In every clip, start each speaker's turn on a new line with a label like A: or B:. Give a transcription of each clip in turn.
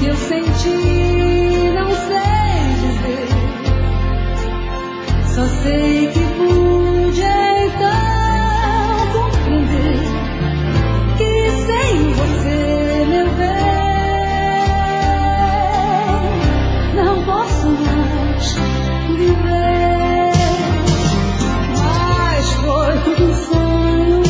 A: eu senti, não sei dizer. Só sei que pude então compreender que sem você, meu bem, não posso mais viver. Mas foi um sonho,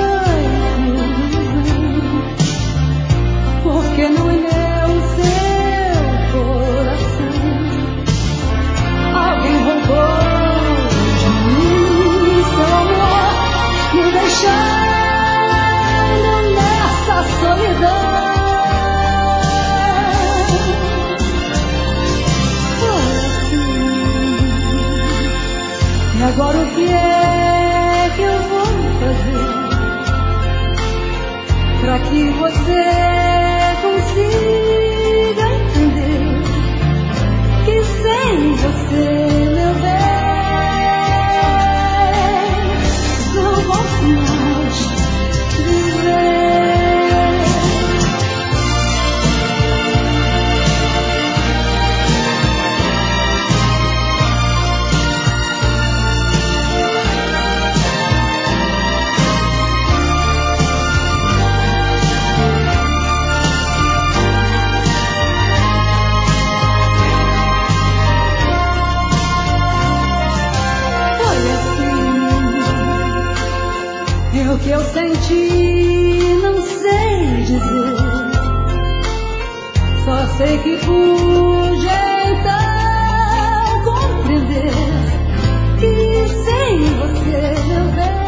A: porque no meu seu coração alguém roubou de mim seu amor, me deixando nessa solidão. Foi assim. E agora o que é que eu vou fazer pra que você consiga entender que sem você, meu bem, não posso mais viver. O que eu senti, não sei dizer. Só sei que pude então compreender que sem você, meu bem,